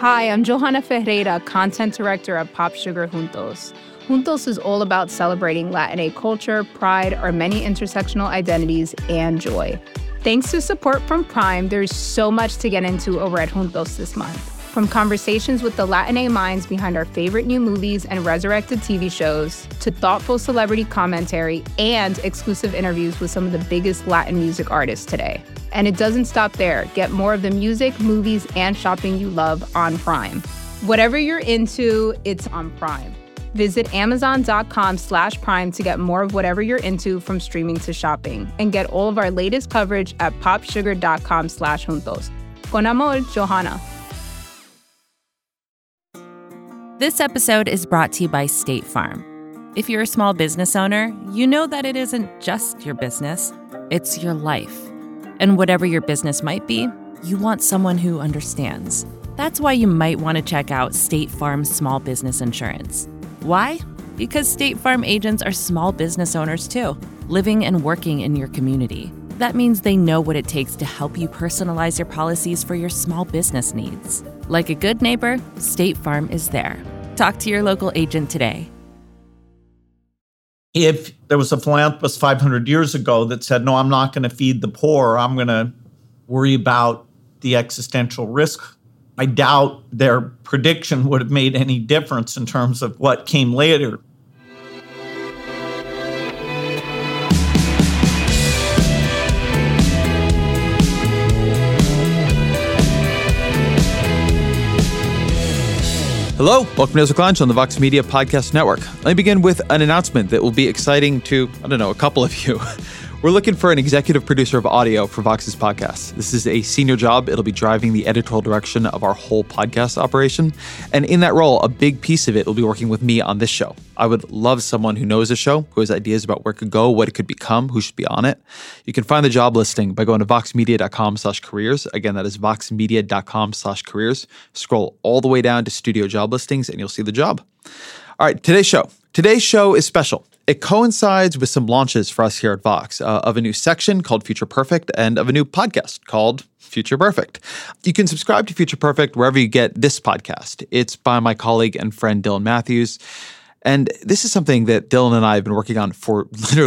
Hi, I'm Johanna Ferreira, content director at Pop Sugar Juntos. Juntos is all about celebrating Latina culture, pride, our many intersectional identities, and joy. Thanks to support from Prime, there's so much to get into over at Juntos this month. From conversations with the Latina minds behind our favorite new movies and resurrected TV shows, to thoughtful celebrity commentary and exclusive interviews with some of the biggest Latin music artists today. And it doesn't stop there. Get more of the music, movies, and shopping you love on Prime. Whatever you're into, it's on Prime. Visit Amazon.com/Prime to get more of whatever you're into, from streaming to shopping. And get all of our latest coverage at popsugar.com/juntos. Con amor, Johanna. This episode is brought to you by State Farm. If you're a small business owner, you know that it isn't just your business, it's your life. And whatever your business might be, you want someone who understands. That's why you might want to check out State Farm Small Business Insurance. Why? Because State Farm agents are small business owners too, living and working in your community. That means they know what it takes to help you personalize your policies for your small business needs. Like a good neighbor, State Farm is there. Talk to your local agent today. If there was a philanthropist 500 years ago that said, no, I'm not going to feed the poor, I'm going to worry about the existential risk, I doubt their prediction would have made any difference in terms of what came later. Hello, welcome to Ezra Klein on the Vox Media Podcast Network. Let me begin with an announcement that will be exciting to, a couple of you. We're looking for an executive producer of audio for Vox's podcast. This is a senior job. It'll be driving the editorial direction of our whole podcast operation. And in that role, a big piece of it will be working with me on this show. I would love someone who knows the show, who has ideas about where it could go, what it could become, who should be on it. You can find the job listing by going to voxmedia.com/careers. Again, that is voxmedia.com/careers. Scroll all the way down to studio job listings and you'll see the job. All right, today's show. Today's show is special. It coincides with some launches for us here at Vox of a new section called Future Perfect and of a new podcast called Future Perfect. You can subscribe to Future Perfect wherever you get this podcast. It's by my colleague and friend Dylan Matthews. And this is something that Dylan and I have been working on for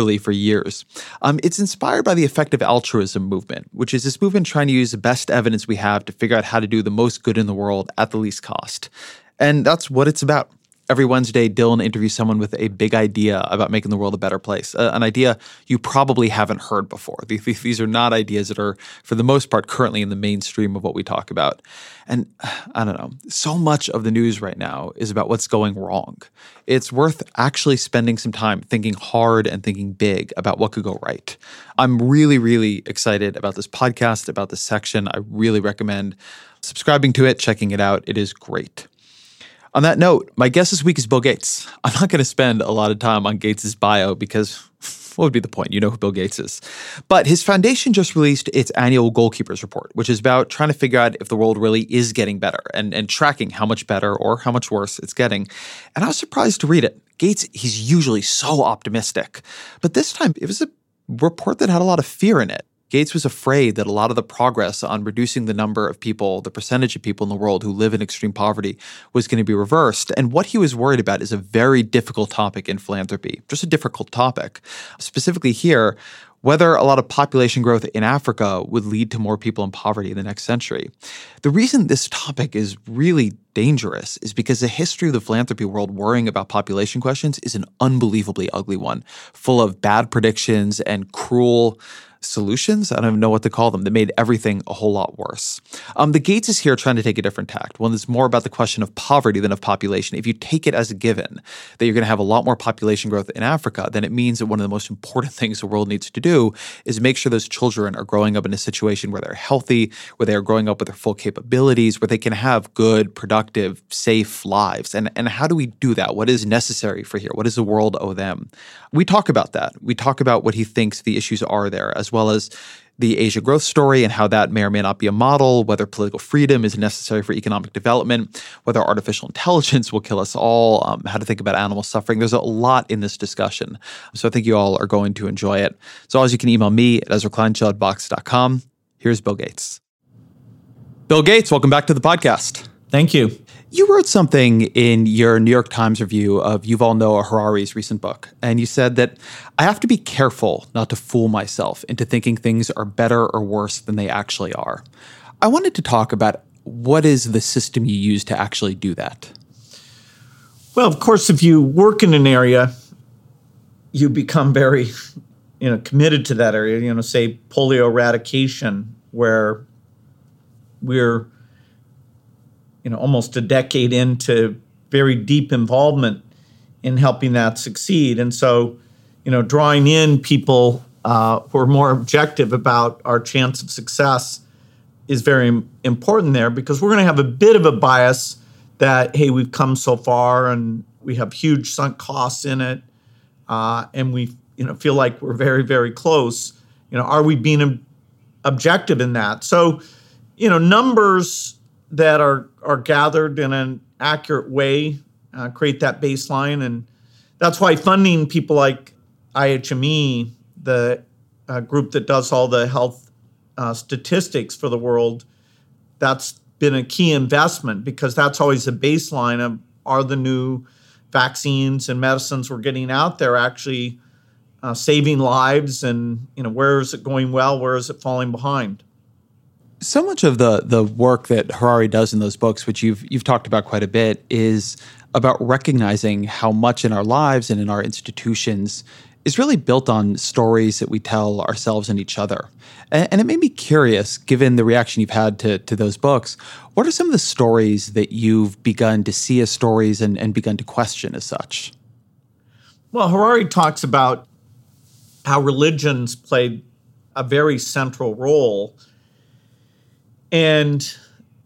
years. It's inspired by the effective altruism movement, which is this movement trying to use the best evidence we have to figure out how to do the most good in the world at the least cost. And that's what it's about. Every Wednesday, Dylan interviews someone with a big idea about making the world a better place, an idea you probably haven't heard before. These are not ideas that are, for the most part, currently in the mainstream of what we talk about. And I don't know, so much of the news right now is about what's going wrong. It's worth actually spending some time thinking hard and thinking big about what could go right. I'm really, really excited about this podcast, about this section. I really recommend subscribing to it, checking it out. It is great. On that note, my guest this week is Bill Gates. I'm not going to spend a lot of time on Gates' bio because what would be the point? You know who Bill Gates is. But his foundation just released its annual Goalkeepers Report, which is about trying to figure out if the world really is getting better and tracking how much better or how much worse it's getting. And I was surprised to read it. Gates, he's usually so optimistic. But this time, it was a report that had a lot of fear in it. Gates was afraid that a lot of the progress on reducing the number of people, the percentage of people in the world who live in extreme poverty was going to be reversed. And what he was worried about is a very difficult topic in philanthropy, just a difficult topic. Specifically here, whether a lot of population growth in Africa would lead to more people in poverty in the next century. The reason this topic is really dangerous is because the history of the philanthropy world worrying about population questions is an unbelievably ugly one, full of bad predictions and cruel solutions, I don't even know what to call them, that made everything a whole lot worse. The Gates is here trying to take a different tact, one that's more about the question of poverty than of population. If you take it as a given that you're going to have a lot more population growth in Africa, then it means that one of the most important things the world needs to do is make sure those children are growing up in a situation where they're healthy, where they are growing up with their full capabilities, where they can have good, productive, safe lives. And how do we do that? What is necessary for here? What does the world owe them? We talk about that. We talk about what he thinks the issues are there, as well as the Asia growth story and how that may or may not be a model, whether political freedom is necessary for economic development, whether artificial intelligence will kill us all, how to think about animal suffering. There's a lot in this discussion. So I think you all are going to enjoy it. So as you can email me at EzraKleinShow@Vox.com. Here's Bill Gates. Bill Gates, welcome back to the podcast. Thank you. You wrote something in your New York Times review of Yuval Noah Harari's recent book, and you said that I have to be careful not to fool myself into thinking things are better or worse than they actually are. I wanted to talk about what is the system you use to actually do that? Well, of course, if you work in an area, you become very, committed to that area. Say polio eradication, where we're, almost a decade into very deep involvement in helping that succeed. And so, drawing in people who are more objective about our chance of success is very important there, because we're going to have a bit of a bias that, hey, we've come so far and we have huge sunk costs in it, and we feel like we're very, very close. Are we being objective in that? So, numbers that are gathered in an accurate way create that baseline, and that's why funding people like IHME, the group that does all the health statistics for the world, that's been a key investment, because that's always a baseline of, are the new vaccines and medicines we're getting out there actually saving lives, and where is it going well, where is it falling behind? So much of the work that Harari does in those books, which you've talked about quite a bit, is about recognizing how much in our lives and in our institutions is really built on stories that we tell ourselves and each other. And it made me curious, given the reaction you've had to those books, what are some of the stories that you've begun to see as stories and begun to question as such? Well, Harari talks about how religions played a very central role, and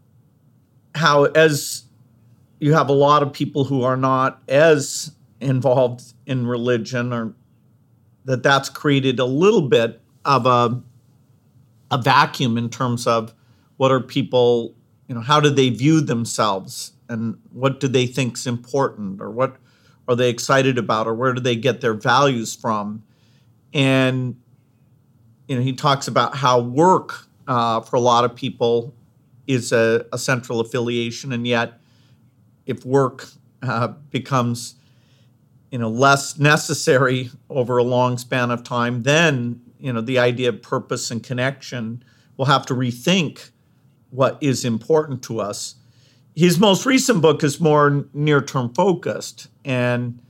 how, as you have a lot of people who are not as involved in religion, or that's created a little bit of a vacuum in terms of what are people, how do they view themselves, and what do they think is important, or what are they excited about, or where do they get their values from? And, he talks about how work for a lot of people is a central affiliation, and yet if work becomes less necessary over a long span of time, then the idea of purpose and connection will have to rethink what is important to us. His most recent book is more near-term focused, and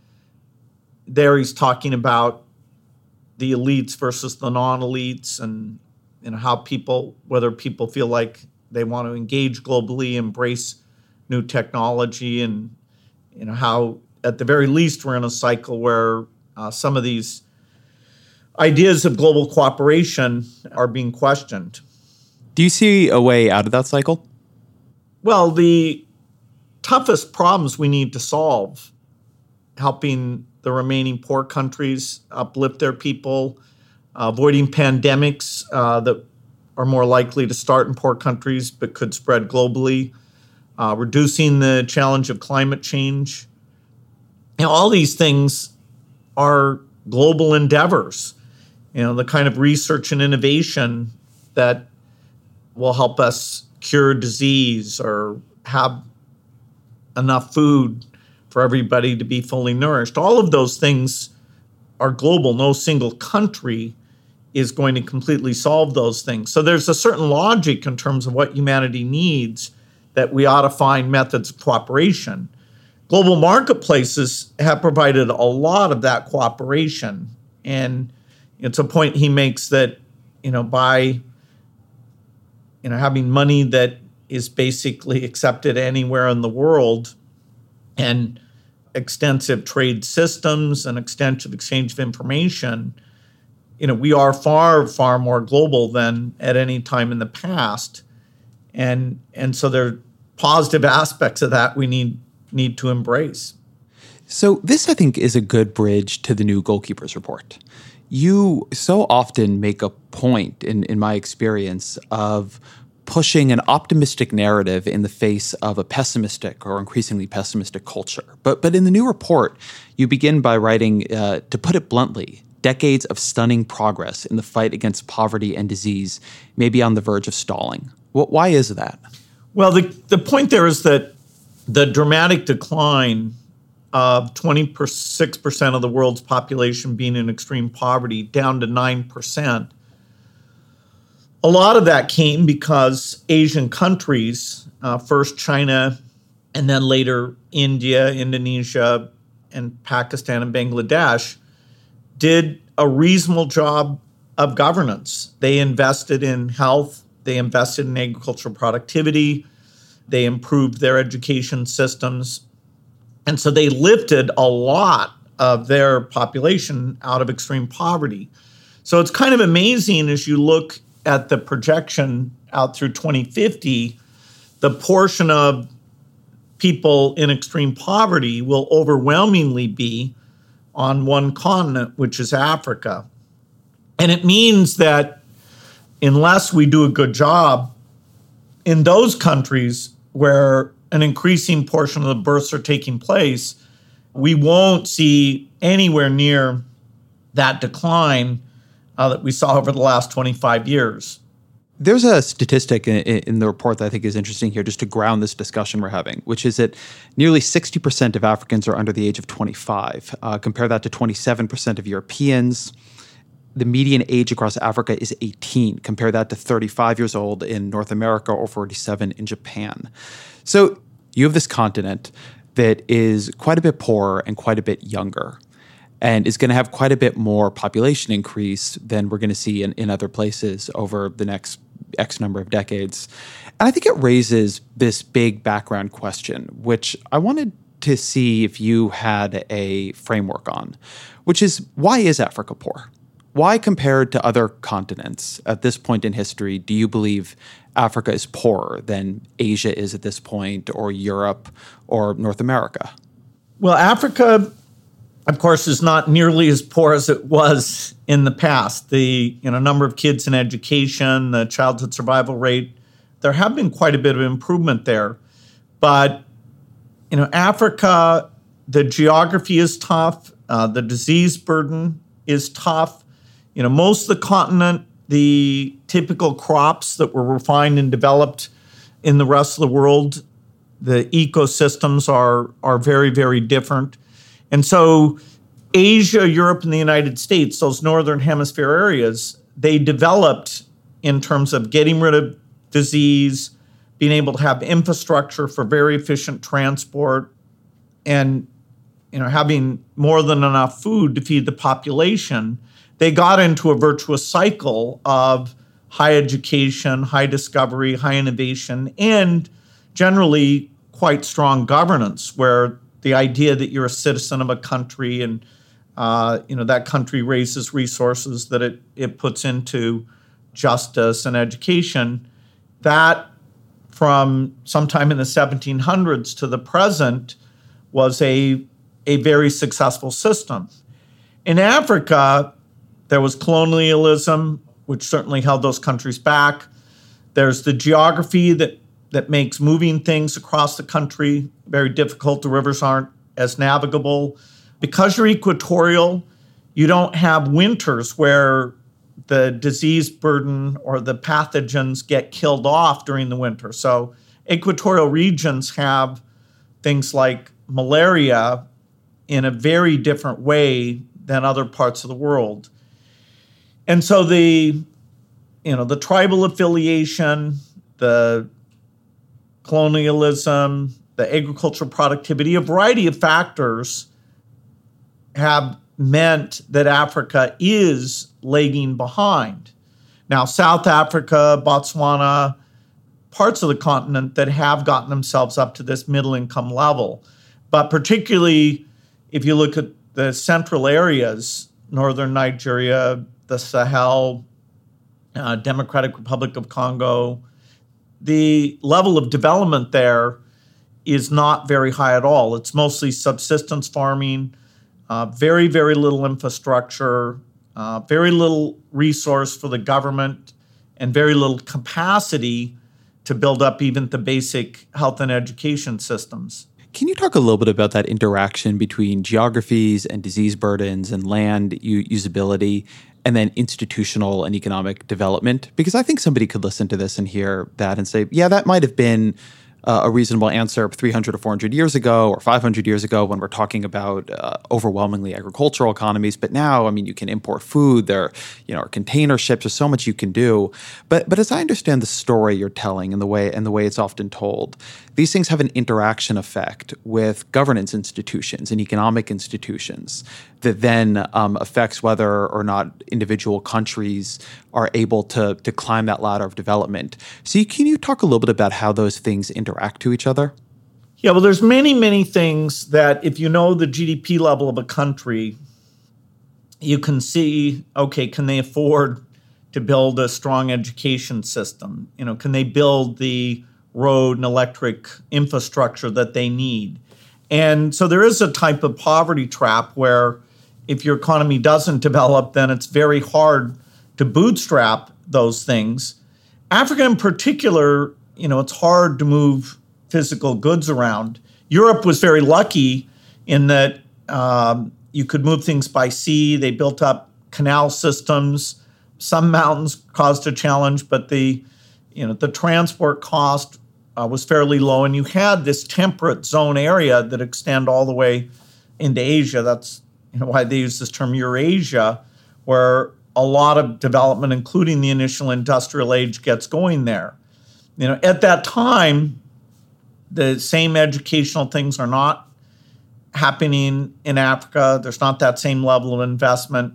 there he's talking about the elites versus the non-elites, and how people, whether people feel like they want to engage globally, embrace new technology, and how at the very least we're in a cycle where some of these ideas of global cooperation are being questioned. Do you see a way out of that cycle? Well, the toughest problems we need to solve, helping the remaining poor countries uplift their people, avoiding pandemics that are more likely to start in poor countries but could spread globally, reducing the challenge of climate change. All these things are global endeavors, the kind of research and innovation that will help us cure disease or have enough food for everybody to be fully nourished. All of those things are global. No single country is going to completely solve those things. So there's a certain logic in terms of what humanity needs, that we ought to find methods of cooperation. Global marketplaces have provided a lot of that cooperation. And it's a point he makes that, by, having money that is basically accepted anywhere in the world, and extensive trade systems and extensive exchange of information, we are far, far more global than at any time in the past. And so there are positive aspects of that we need to embrace. So this, I think, is a good bridge to the new Goalkeepers Report. You so often make a point, in my experience, of pushing an optimistic narrative in the face of a pessimistic or increasingly pessimistic culture. But in the new report, you begin by writing, to put it bluntly, decades of stunning progress in the fight against poverty and disease may be on the verge of stalling. Why is that? Well, the point there is that the dramatic decline of 26% of the world's population being in extreme poverty down to 9%, a lot of that came because Asian countries, first China and then later India, Indonesia, and Pakistan and Bangladesh, did a reasonable job of governance. They invested in health, they invested in agricultural productivity, they improved their education systems. And so they lifted a lot of their population out of extreme poverty. So it's kind of amazing as you look at the projection out through 2050, the portion of people in extreme poverty will overwhelmingly be on one continent, which is Africa. And it means that unless we do a good job in those countries where an increasing portion of the births are taking place, we won't see anywhere near that decline that we saw over the last 25 years. There's a statistic in the report that I think is interesting here, just to ground this discussion we're having, which is that nearly 60% of Africans are under the age of 25. Compare that to 27% of Europeans. The median age across Africa is 18. Compare that to 35 years old in North America or 47 in Japan. So you have this continent that is quite a bit poorer and quite a bit younger, and is going to have quite a bit more population increase than we're going to see in other places over the next X number of decades. And I think it raises this big background question, which I wanted to see if you had a framework on, which is, why is Africa poor? Why, compared to other continents at this point in history, do you believe Africa is poorer than Asia is at this point, or Europe, or North America? Well, Africa, of course, is not nearly as poor as it was in the past. The number of kids in education, the childhood survival rate, there have been quite a bit of improvement there. But Africa, the geography is tough. The disease burden is tough. Most of the continent, the typical crops that were refined and developed in the rest of the world, the ecosystems are very, very different. And so Asia, Europe, and the United States, those northern hemisphere areas, they developed in terms of getting rid of disease, being able to have infrastructure for very efficient transport, and having more than enough food to feed the population. They got into a virtuous cycle of high education, high discovery, high innovation, and generally quite strong governance, where the idea that you're a citizen of a country and that country raises resources that it puts into justice and education, that from sometime in the 1700s to the present was a very successful system. In Africa, there was colonialism, which certainly held those countries back. There's the geography that makes moving things across the country very difficult. The rivers aren't as navigable. Because you're equatorial, you don't have winters where the disease burden or the pathogens get killed off during the winter. So equatorial regions have things like malaria in a very different way than other parts of the world. And so the tribal affiliation, the colonialism, the agricultural productivity, a variety of factors have meant that Africa is lagging behind. Now, South Africa, Botswana, parts of the continent that have gotten themselves up to this middle income level. But particularly if you look at the central areas, northern Nigeria, the Sahel, Democratic Republic of Congo, the level of development there is not very high at all. It's mostly subsistence farming, very, very little infrastructure, very little resource for the government, and very little capacity to build up even the basic health and education systems. Can you talk a little bit about that interaction between geographies and disease burdens and land usability and then institutional and economic development? Because I think somebody could listen to this and hear that and say, yeah, that might have been a reasonable answer 300 or 400 years ago or 500 years ago when we're talking about overwhelmingly agricultural economies. But now, I mean, you can import food. There, are container ships. There's so much you can do. But as I understand the story you're telling and the way it's often told, these things have an interaction effect with governance institutions and economic institutions that then affects whether or not individual countries are able to climb that ladder of development. So can you talk a little bit about how those things interact to each other? Yeah, well, there's many, many things that if you know the GDP level of a country, you can see, okay, can they afford to build a strong education system? Can they build the road and electric infrastructure that they need? And so there is a type of poverty trap where if your economy doesn't develop, then it's very hard to bootstrap those things. Africa in particular, it's hard to move physical goods around. Europe was very lucky in that you could move things by sea. They built up canal systems. Some mountains caused a challenge, but the transport cost was fairly low, and you had this temperate zone area that extend all the way into Asia. That's why they use this term Eurasia, where a lot of development, including the initial industrial age, gets going there. At that time, the same educational things are not happening in Africa. There's not that same level of investment.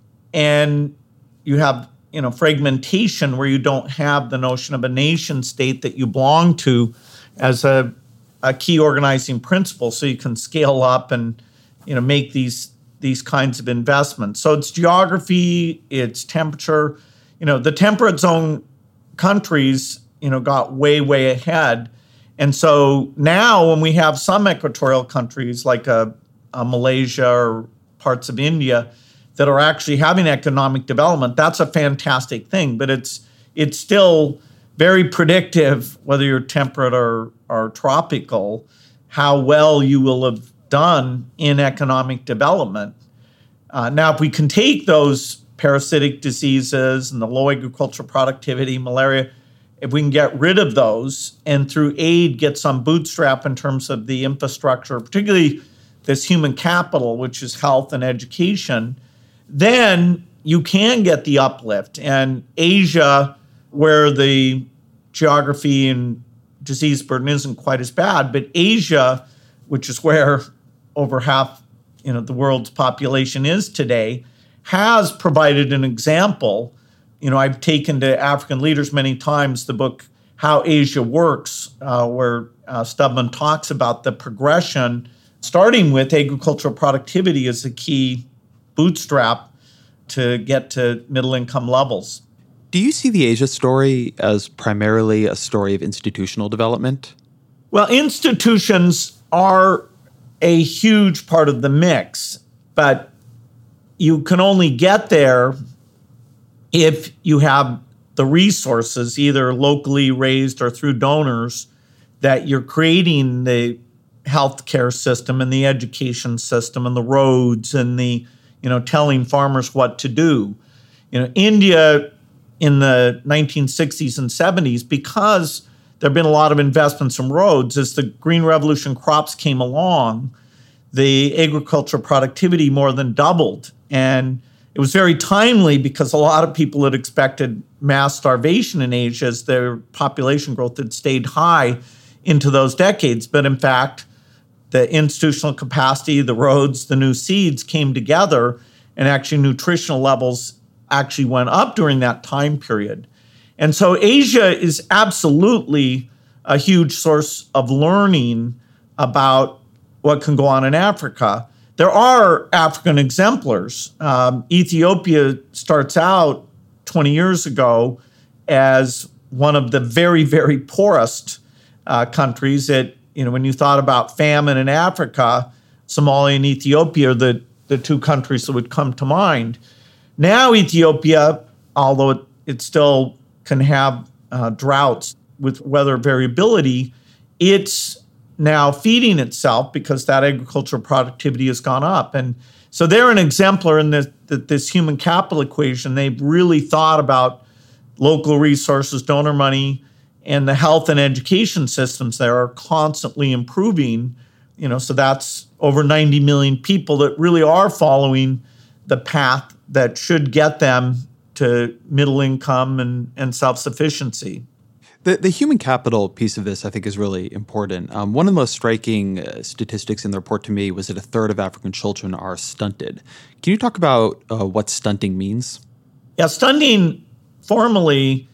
And you have, fragmentation where you don't have the notion of a nation state that you belong to as a key organizing principle, so you can scale up and, make these kinds of investments. So it's geography, it's temperature. The temperate zone countries, got way, way ahead. And so now when we have some equatorial countries like Malaysia or parts of India that are actually having economic development, that's a fantastic thing. But it's still very predictive, whether you're temperate or tropical, how well you will have done in economic development. Now, if we can take those parasitic diseases and the low agricultural productivity, malaria, if we can get rid of those and through aid get some bootstrap in terms of the infrastructure, particularly this human capital, which is health and education, then you can get the uplift. And Asia, where the geography and disease burden isn't quite as bad, but Asia, which is where over half the world's population is today, has provided an example. I've taken to African leaders many times the book How Asia Works, where Stubman talks about the progression, starting with agricultural productivity as a key bootstrap to get to middle income levels. Do you see the Asia story as primarily a story of institutional development? Well, institutions are a huge part of the mix, but you can only get there if you have the resources, either locally raised or through donors, that you're creating the healthcare system and the education system and the roads and the, telling farmers what to do. India in the 1960s and 70s, because there have been a lot of investments in roads, as the Green Revolution crops came along, the agricultural productivity more than doubled. And it was very timely because a lot of people had expected mass starvation in Asia as their population growth had stayed high into those decades. But in fact, the institutional capacity, the roads, the new seeds came together, and actually nutritional levels actually went up during that time period. And so Asia is absolutely a huge source of learning about what can go on in Africa. There are African exemplars. Ethiopia starts out 20 years ago as one of the very, very poorest countries. When you thought about famine in Africa, Somalia and Ethiopia are the two countries that would come to mind. Now Ethiopia, although it still can have droughts with weather variability, it's now feeding itself because that agricultural productivity has gone up. And So they're an exemplar in this human capital equation. They've really thought about local resources, donor money, and the health and education systems there are constantly improving. So that's over 90 million people that really are following the path that should get them to middle income and self-sufficiency. The human capital piece of this, I think, is really important. One of the most striking statistics in the report to me was that a third of African children are stunted. Can you talk about what stunting means? Yeah, stunting formally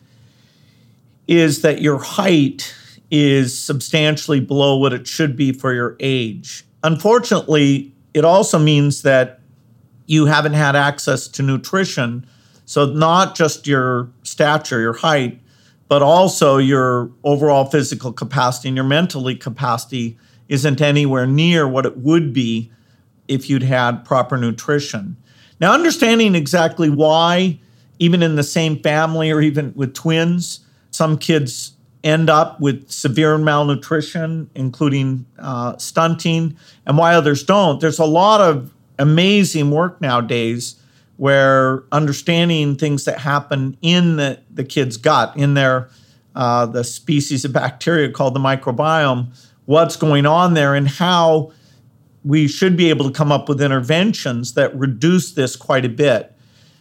is that your height is substantially below what it should be for your age. Unfortunately, it also means that you haven't had access to nutrition. So not just your stature, your height, but also your overall physical capacity and your mental capacity isn't anywhere near what it would be if you'd had proper nutrition. Now, understanding exactly why, even in the same family or even with twins, some kids end up with severe malnutrition, including stunting, and why others don't. There's a lot of amazing work nowadays where understanding things that happen in the kid's gut, in their the species of bacteria called the microbiome, what's going on there and how we should be able to come up with interventions that reduce this quite a bit.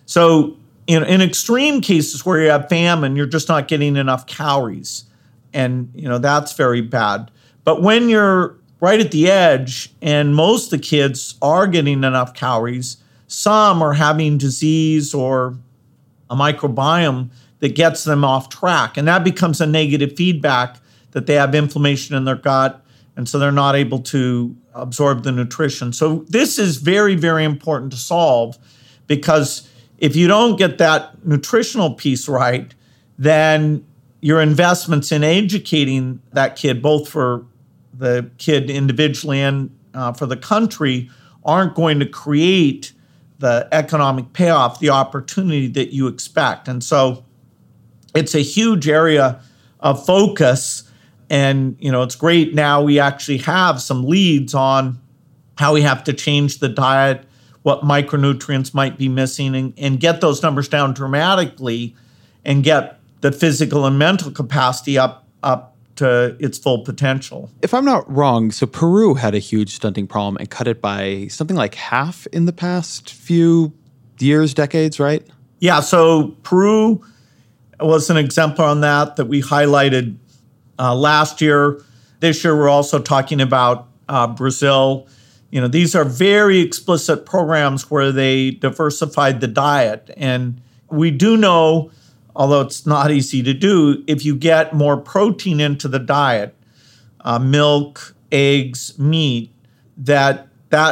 So in extreme cases where you have famine, you're just not getting enough calories. And that's very bad. But when you're right at the edge and most of the kids are getting enough calories, some are having disease or a microbiome that gets them off track. And that becomes a negative feedback that they have inflammation in their gut, and so they're not able to absorb the nutrition. So this is very, very important to solve, because if you don't get that nutritional piece right, then your investments in educating that kid, both for the kid individually and for the country, aren't going to create the economic payoff, the opportunity that you expect. And so it's a huge area of focus. And, it's great now we actually have some leads on how we have to change the diet, what micronutrients might be missing, and get those numbers down dramatically and get the physical and mental capacity up to its full potential. If I'm not wrong, so Peru had a huge stunting problem and cut it by something like half in the past few years, decades, right? Yeah, so Peru was an exemplar on that we highlighted last year. This year, we're also talking about Brazil. These are very explicit programs where they diversified the diet. And we do know, although it's not easy to do, if you get more protein into the diet, milk, eggs, meat, that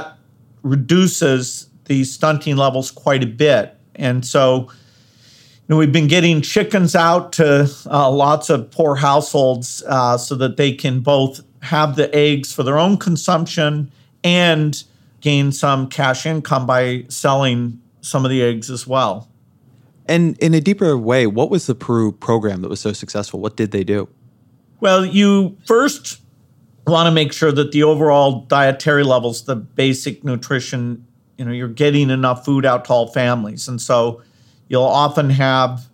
reduces the stunting levels quite a bit. And so we've been getting chickens out to lots of poor households so that they can both have the eggs for their own consumption and gain some cash income by selling some of the eggs as well. And in a deeper way, what was the Peru program that was so successful? What did they do? Well, you first want to make sure that the overall dietary levels, the basic nutrition, you're getting enough food out to all families. And so you'll often have,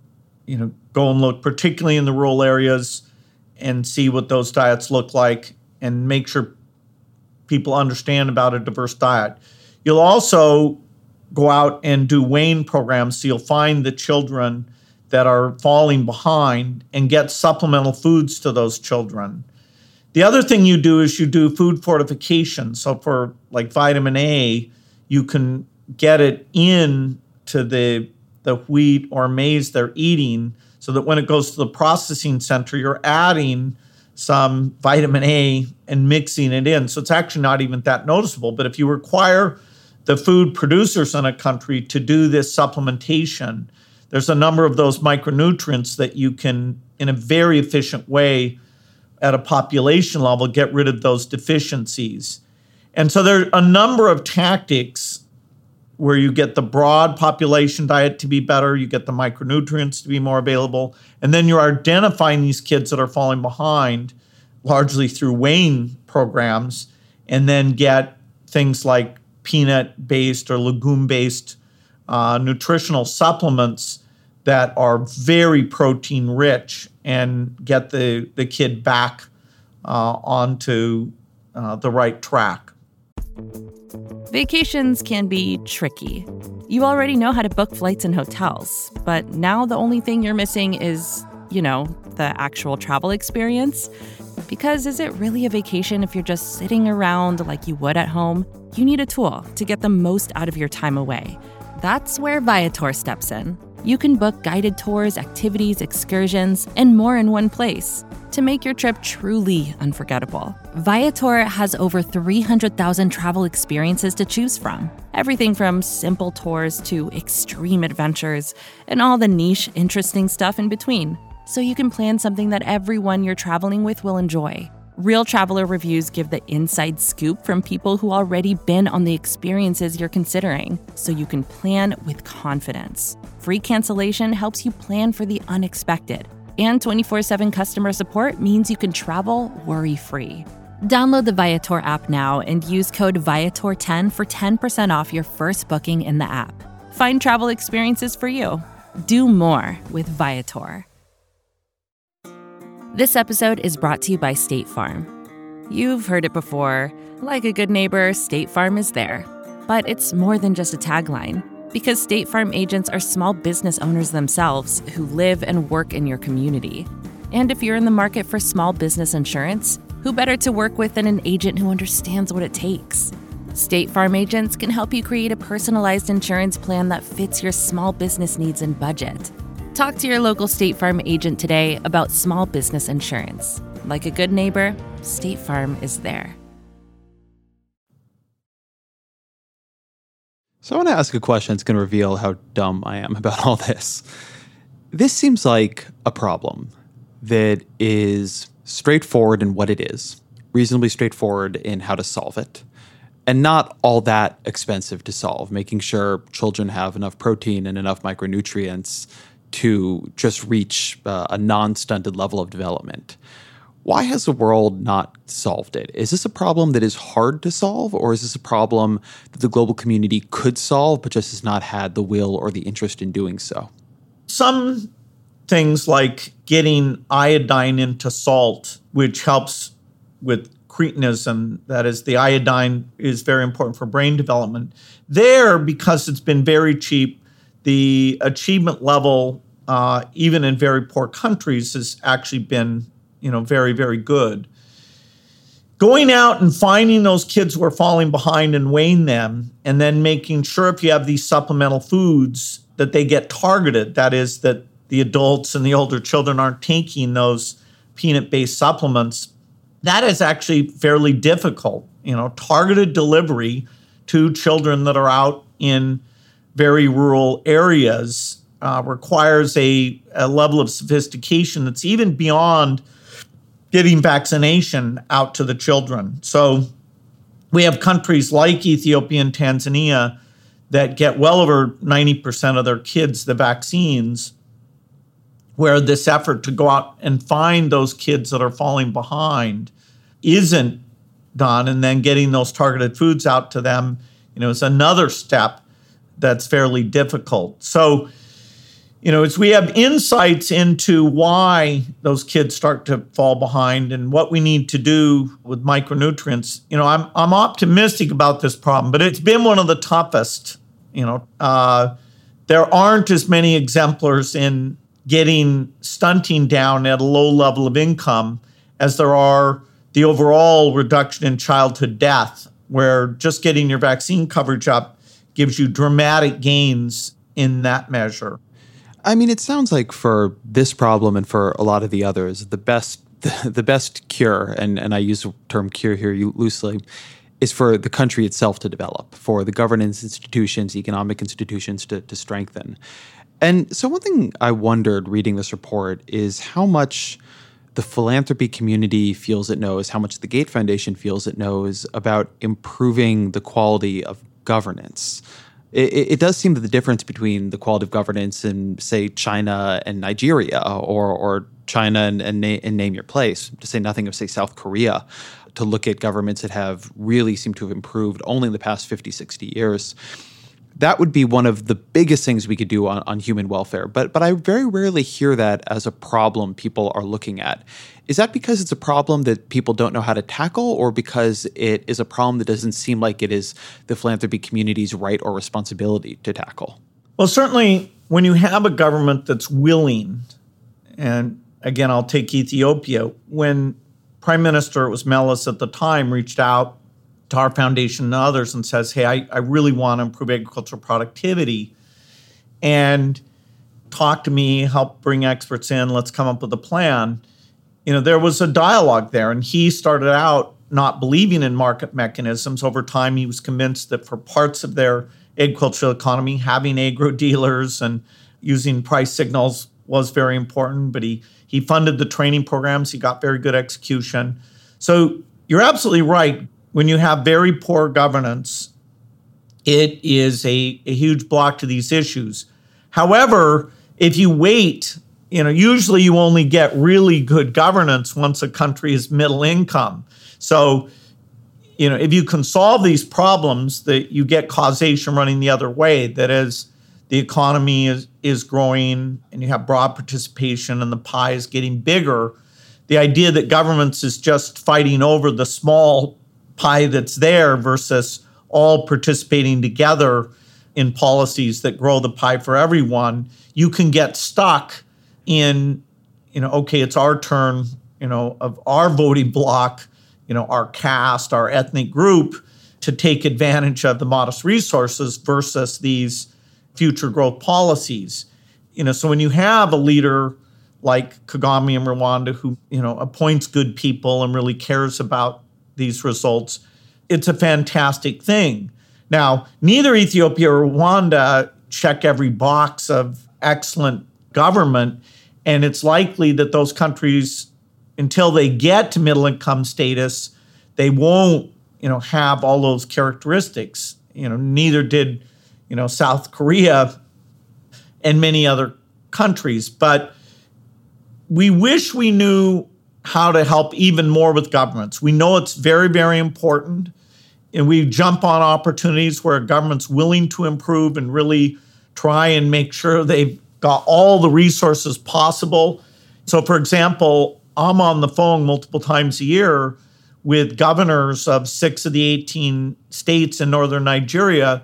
go and look, particularly in the rural areas, and see what those diets look like and make sure people understand about a diverse diet. You'll also go out and do weighing programs, so you'll find the children that are falling behind and get supplemental foods to those children. The other thing you do is you do food fortification. So for like vitamin A, you can get it in to the wheat or maize they're eating, so that when it goes to the processing center, you're adding some vitamin A and mixing it in. So it's actually not even that noticeable. But if you require the food producers in a country to do this supplementation, there's a number of those micronutrients that you can, in a very efficient way, at a population level, get rid of those deficiencies. And so there are a number of tactics where you get the broad population diet to be better, you get the micronutrients to be more available, and then you're identifying these kids that are falling behind, largely through weighing programs, and then get things like peanut-based or legume-based nutritional supplements that are very protein-rich and get the kid back onto the right track. Vacations can be tricky. You already know how to book flights and hotels, but now the only thing you're missing is, the actual travel experience. Because is it really a vacation if you're just sitting around like you would at home? You need a tool to get the most out of your time away. That's where Viator steps in. You can book guided tours, activities, excursions, and more in one place to make your trip truly unforgettable. Viator has over 300,000 travel experiences to choose from. Everything from simple tours to extreme adventures and all the niche, interesting stuff in between. So you can plan something that everyone you're traveling with will enjoy. Real traveler reviews give the inside scoop from people who already been on the experiences you're considering, so you can plan with confidence. Free cancellation helps you plan for the unexpected. And 24/7 customer support means you can travel worry-free. Download the Viator app now and use code Viator10 for 10% off your first booking in the app. Find travel experiences for you. Do more with Viator. This episode is brought to you by State Farm. You've heard it before. Like a good neighbor, State Farm is there. But it's more than just a tagline, because State Farm agents are small business owners themselves who live and work in your community. And if you're in the market for small business insurance, who better to work with than an agent who understands what it takes? State Farm agents can help you create a personalized insurance plan that fits your small business needs and budget. Talk to your local State Farm agent today about small business insurance. Like a good neighbor, State Farm is there. So I want to ask a question that's going to reveal how dumb I am about all this. This seems like a problem that is straightforward in what it is, reasonably straightforward in how to solve it, and not all that expensive to solve, making sure children have enough protein and enough micronutrients to just reach a non-stunted level of development. Why has the world not solved it? Is this a problem that is hard to solve, or is this a problem that the global community could solve but just has not had the will or the interest in doing so? Some things like getting iodine into salt, which helps with cretinism, that is, the iodine is very important for brain development. There, because it's been very cheap, the achievement level, even in very poor countries, has actually been, very, very good. Going out and finding those kids who are falling behind and weighing them, and then making sure if you have these supplemental foods that they get targeted, that is, that the adults and the older children aren't taking those peanut-based supplements, that is actually fairly difficult. Targeted delivery to children that are out in very rural areas requires a level of sophistication that's even beyond getting vaccination out to the children. So we have countries like Ethiopia and Tanzania that get well over 90% of their kids the vaccines, where this effort to go out and find those kids that are falling behind isn't done, and then getting those targeted foods out to them, is another step that's fairly difficult. So, as we have insights into why those kids start to fall behind and what we need to do with micronutrients, I'm optimistic about this problem, but it's been one of the toughest. There aren't as many exemplars in getting stunting down at a low level of income as there are the overall reduction in childhood death, where just getting your vaccine coverage up gives you dramatic gains in that measure. I mean, it sounds like for this problem and for a lot of the others, the best cure, and I use the term cure here loosely, is for the country itself to develop, for the governance institutions, economic institutions to strengthen. And so one thing I wondered reading this report is how much the philanthropy community feels it knows, how much the Gates Foundation feels it knows about improving the quality of governance. It does seem that the difference between the quality of governance in, say, China and Nigeria, or China and name your place, to say nothing of, say, South Korea, to look at governments that have really seemed to have improved only in the past 50, 60 years. That would be one of the biggest things we could do on human welfare. But I very rarely hear that as a problem people are looking at. Is that because it's a problem that people don't know how to tackle, or because it is a problem that doesn't seem like it is the philanthropy community's right or responsibility to tackle? Well, certainly when you have a government that's willing, and again, I'll take Ethiopia, when Prime Minister, it was Meles at the time, reached out to our foundation and others and says, hey, I really want to improve agricultural productivity, and talk to me, help bring experts in, let's come up with a plan. There was a dialogue there, and he started out not believing in market mechanisms. Over time, he was convinced that for parts of their agricultural economy, having agro dealers and using price signals was very important, but he funded the training programs. He got very good execution. So you're absolutely right. When you have very poor governance, it is a huge block to these issues. However, if you wait, usually you only get really good governance once a country is middle income. So, if you can solve these problems, that you get causation running the other way, that as the economy is growing and you have broad participation and the pie is getting bigger, the idea that governments is just fighting over the small pie that's there versus all participating together in policies that grow the pie for everyone, you can get stuck in, okay, it's our turn, of our voting bloc, our caste, our ethnic group, to take advantage of the modest resources versus these future growth policies. So when you have a leader like Kagame in Rwanda who, appoints good people and really cares about these results, it's a fantastic thing. Now, neither Ethiopia or Rwanda check every box of excellent government, and it's likely that those countries, until they get to middle income status, they won't, have all those characteristics. Neither did, South Korea and many other countries. But we wish we knew how to help even more with governments. We know it's very, very important. And we jump on opportunities where a government's willing to improve and really try and make sure they've got all the resources possible. So, for example, I'm on the phone multiple times a year with governors of 6 of the 18 states in northern Nigeria.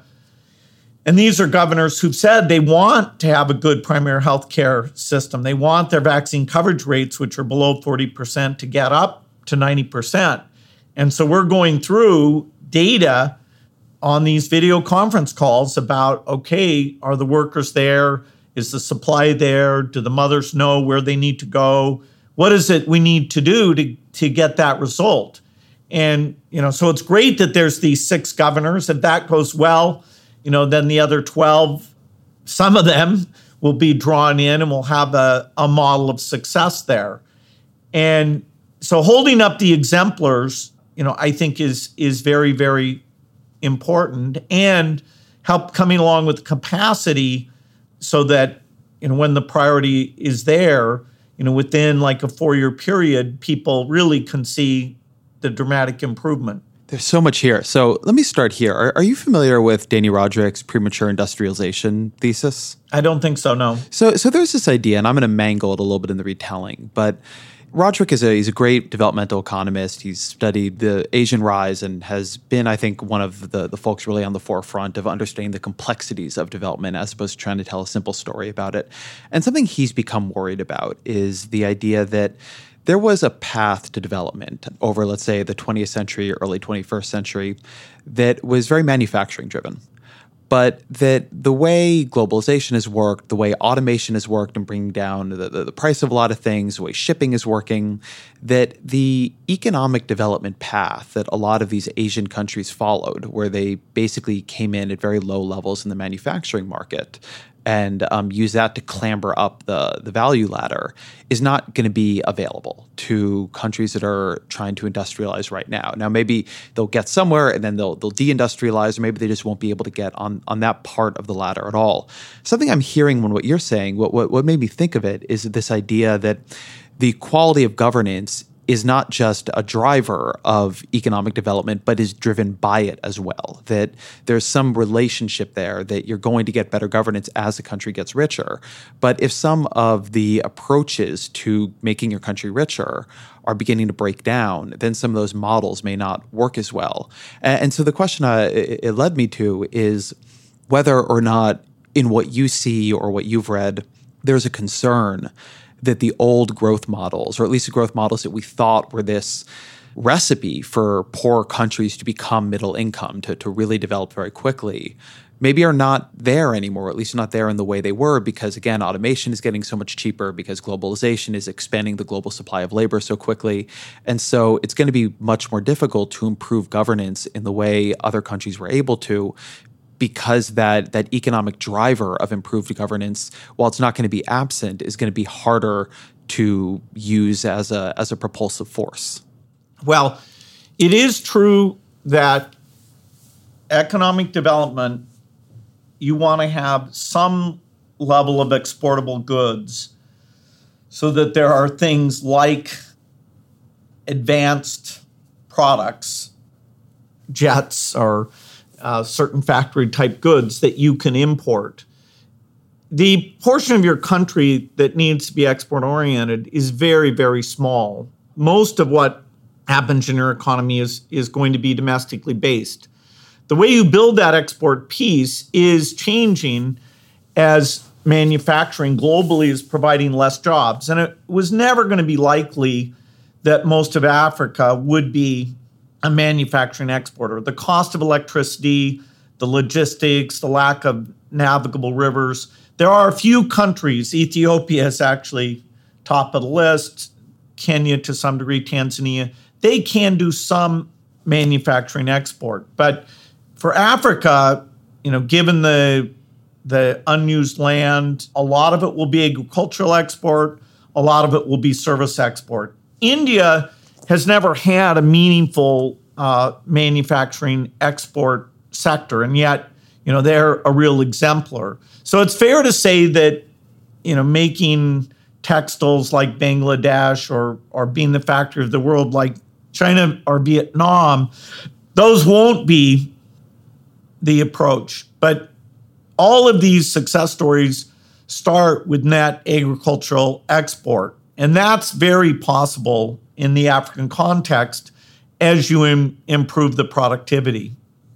And these are governors who've said they want to have a good primary health care system. They want their vaccine coverage rates, which are below 40%, to get up to 90%. And so we're going through data on these video conference calls about, okay, are the workers there? Is the supply there? Do the mothers know where they need to go? What is it we need to do to get that result? And, so it's great that there's these 6 governors. If that goes well, then the other 12, some of them will be drawn in and we'll have a model of success there. And so holding up the exemplars, I think is very, very important, and help coming along with capacity so that, when the priority is there, within like a 4-year period, people really can see the dramatic improvement. There's so much here. So let me start here. Are you familiar with Danny Roderick's premature industrialization thesis? I don't think so, no. So there's this idea, and I'm going to mangle it a little bit in the retelling, but Roderick he's a great developmental economist. He's studied the Asian rise and has been, I think, one of the folks really on the forefront of understanding the complexities of development as opposed to trying to tell a simple story about it. And something he's become worried about is the idea that there was a path to development over, let's say, the 20th century or early 21st century that was very manufacturing driven. But that the way globalization has worked, the way automation has worked and bringing down the price of a lot of things, the way shipping is working, that the economic development path that a lot of these Asian countries followed, where they basically came in at very low levels in the manufacturing market and use that to clamber up the value ladder, is not going to be available to countries that are trying to industrialize right now. Now, maybe they'll get somewhere and then they'll deindustrialize, or maybe they just won't be able to get on that part of the ladder at all. Something I'm hearing when what you're saying, what made me think of it, is this idea that the quality of governance is not just a driver of economic development, but is driven by it as well. That there's some relationship there that you're going to get better governance as the country gets richer. But if some of the approaches to making your country richer are beginning to break down, then some of those models may not work as well. And so the question it led me to is whether or not in what you see or what you've read, there's a concern that the old growth models, or at least the growth models that we thought were this recipe for poor countries to become middle income, to really develop very quickly, maybe are not there anymore, or at least not there in the way they were, because again, automation is getting so much cheaper, because globalization is expanding the global supply of labor so quickly. And so it's going to be much more difficult to improve governance in the way other countries were able to, because that economic driver of improved governance, while it's not going to be absent, is going to be harder to use as a propulsive force. Well, it is true that economic development, you want to have some level of exportable goods so that there are things like advanced products, jets, or certain factory-type goods that you can import. The portion of your country that needs to be export-oriented is very, very small. Most of what happens in your economy is going to be domestically based. The way you build that export piece is changing as manufacturing globally is providing less jobs. And it was never going to be likely that most of Africa would be a manufacturing exporter. The cost of electricity, the logistics, the lack of navigable rivers. There are a few countries, Ethiopia is actually top of the list, Kenya to some degree, Tanzania. They can do some manufacturing export. But for Africa, given the unused land, a lot of it will be agricultural export, a lot of it will be service export. India has never had a meaningful manufacturing export sector, and yet, they're a real exemplar. So it's fair to say that, making textiles like Bangladesh or being the factory of the world like China or Vietnam, those won't be the approach. But all of these success stories start with net agricultural export, and that's very possible in the African context as you improve the productivity.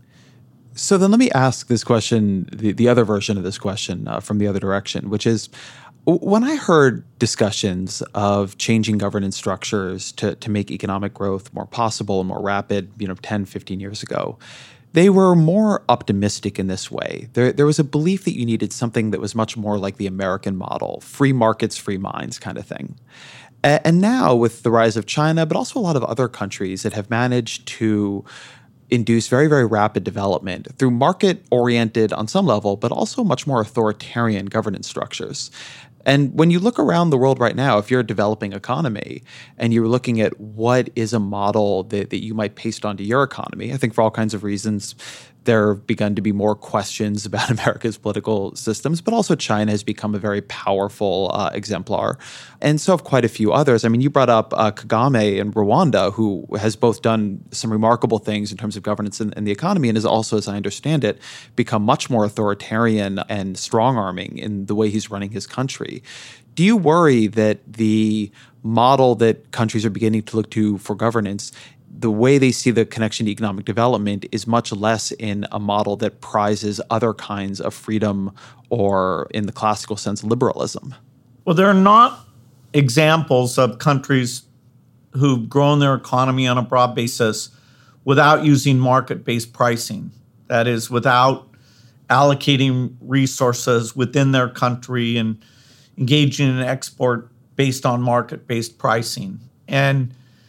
So then let me ask this question, the other version of this question from the other direction, which is, when I heard discussions of changing governance structures to make economic growth more possible and more rapid, 10, 15 years ago, they were more optimistic in this way. There was a belief that you needed something that was much more like the American model, free markets, free minds kind of thing. And now with the rise of China, but also a lot of other countries that have managed to induce very, very rapid development through market-oriented on some level, but also much more authoritarian governance structures. And when you look around the world right now, if you're a developing economy and you're looking at what is a model that you might paste onto your economy, I think for all kinds of reasons, there have begun to be more questions about America's political systems, but also China has become a very powerful exemplar. And so have quite a few others. I mean, you brought up Kagame in Rwanda, who has both done some remarkable things in terms of governance in the economy and has also, as I understand it, become much more authoritarian and strong-arming in the way he's running his country. Do you worry that the model that countries are beginning to look to for governance, the way they see the connection to economic development is much less in a model that prizes other kinds of freedom or, in the classical sense, liberalism? Well, there are not examples of countries who've grown their economy on a broad basis without using market-based pricing. That is, without allocating resources within their country and engaging in export based on market-based pricing. And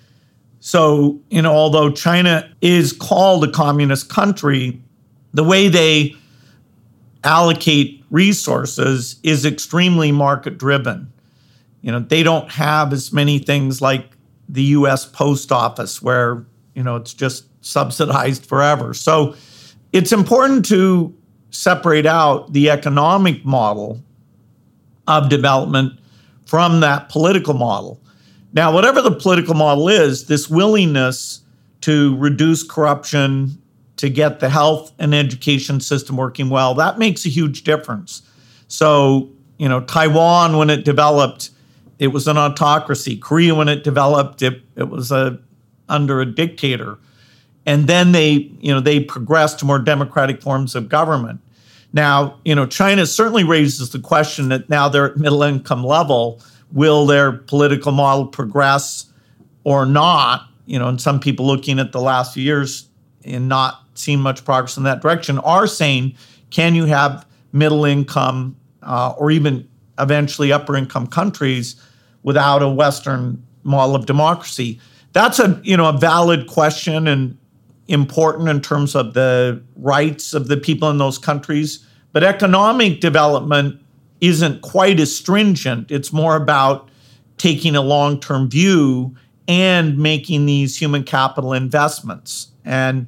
so, although China is called a communist country, the way they allocate resources is extremely market-driven. They don't have as many things like the U.S. post office where, it's just subsidized forever. So it's important to separate out the economic model of development from that political model. Now, whatever the political model is, this willingness to reduce corruption, to get the health and education system working well, that makes a huge difference. So, Taiwan, when it developed, it was an autocracy. Korea, when it developed, it was under a dictator. And then they progressed to more democratic forms of government. Now, China certainly raises the question that now they're at middle income level, will their political model progress or not? And some people looking at the last few years and not seeing much progress in that direction are saying, can you have middle income or even eventually upper income countries without a Western model of democracy? That's a valid question and important in terms of the rights of the people in those countries. But economic development isn't quite as stringent. It's more about taking a long-term view and making these human capital investments. And,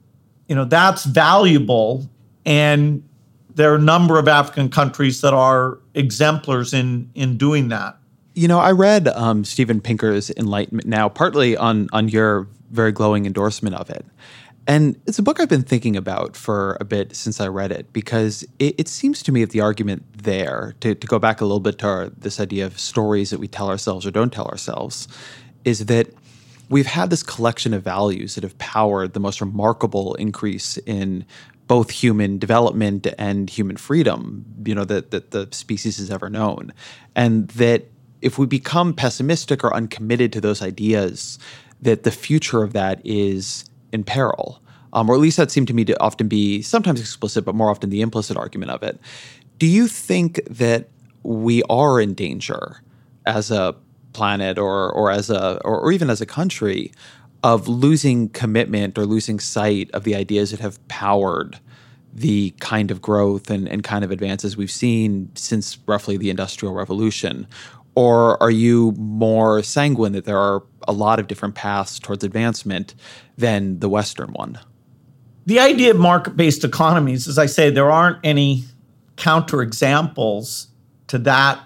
that's valuable. And there are a number of African countries that are exemplars in doing that. I read Steven Pinker's Enlightenment Now, partly on your very glowing endorsement of it. And it's a book I've been thinking about for a bit since I read it, because it seems to me that the argument there, to go back a little bit to this idea of stories that we tell ourselves or don't tell ourselves, is that we've had this collection of values that have powered the most remarkable increase in both human development and human freedom, that the species has ever known. And that if we become pessimistic or uncommitted to those ideas, that the future of that is in peril. Or at least that seemed to me to often be sometimes explicit, but more often the implicit argument of it. Do you think that we are in danger as a planet or even as a country of losing commitment or losing sight of the ideas that have powered the kind of growth and kind of advances we've seen since roughly the Industrial Revolution? Or are you more sanguine that there are a lot of different paths towards advancement than the Western one? The idea of market-based economies, as I say, there aren't any counterexamples to that,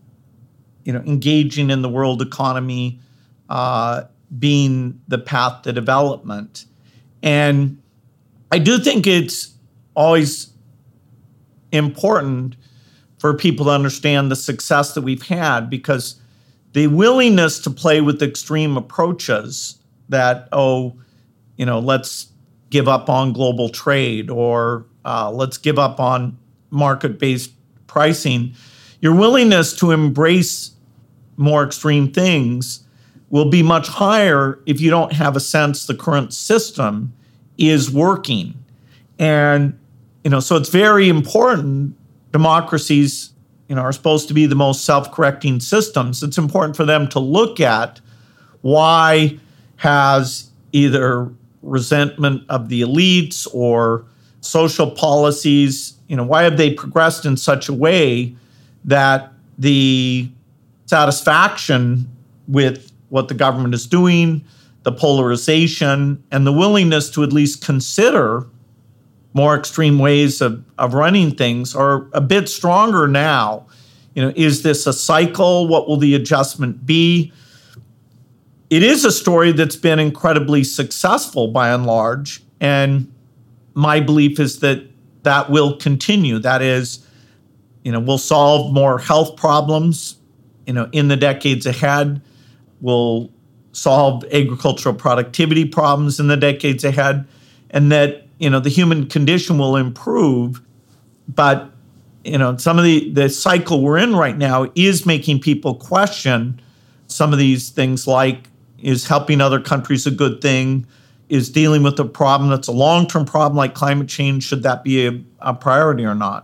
engaging in the world economy being the path to development. And I do think it's always important for people to understand the success that we've had, because the willingness to play with extreme approaches that, let's give up on global trade or let's give up on market-based pricing, your willingness to embrace more extreme things will be much higher if you don't have a sense the current system is working. And, so it's very important. Democracies, are supposed to be the most self-correcting systems. It's important for them to look at why has either resentment of the elites or social policies, why have they progressed in such a way that the satisfaction with what the government is doing, the polarization, and the willingness to at least consider more extreme ways of running things are a bit stronger now. Is this a cycle? What will the adjustment be? It is a story that's been incredibly successful by and large. And my belief is that that will continue. That is, we'll solve more health problems, in the decades ahead. We'll solve agricultural productivity problems in the decades ahead. And that, the human condition will improve. But, some of the cycle we're in right now is making people question some of these things, like, is helping other countries a good thing? Is dealing with a problem that's a long-term problem like climate change, should that be a priority or not?